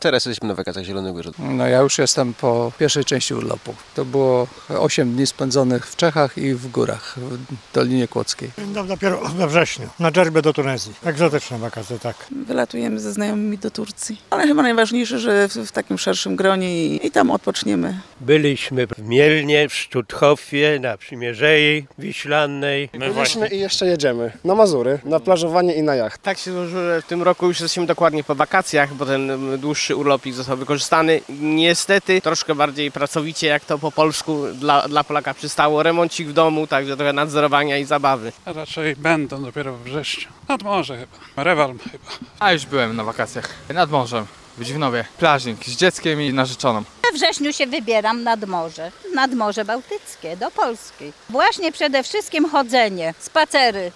Teraz jesteśmy na wakacjach w Zielonej Górze. No ja już jestem po pierwszej części urlopu. To było 8 dni spędzonych w Czechach i w górach, w Dolinie Kłodzkiej. No, dopiero we wrześniu, na Dżerbę do Tunezji. Egzotyczne wakacje, tak. Wylatujemy ze znajomymi do Turcji. Ale chyba najważniejsze, że w takim szerszym gronie i tam odpoczniemy. Byliśmy w Mielnie, w Sztuthofie, na Przymierzei Wiślanej. Byliśmy i jeszcze jedziemy na Mazury, na plażowanie i na jacht. Tak się złożyło, że w tym roku już jesteśmy dokładnie po wakacjach, bo ten dłuższy urlopik został wykorzystany. Niestety troszkę bardziej pracowicie, jak to po polsku dla Polaka przystało. Remoncik w domu, także trochę nadzorowania i zabawy. A raczej będą dopiero we wrześniu. Nad morze chyba. Rewal chyba. A już byłem na wakacjach. Nad morzem. W Dziwnowie. Plażnik z dzieckiem i narzeczoną. We wrześniu się wybieram nad Morze Bałtyckie, do Polski. Właśnie przede wszystkim chodzenie, spacery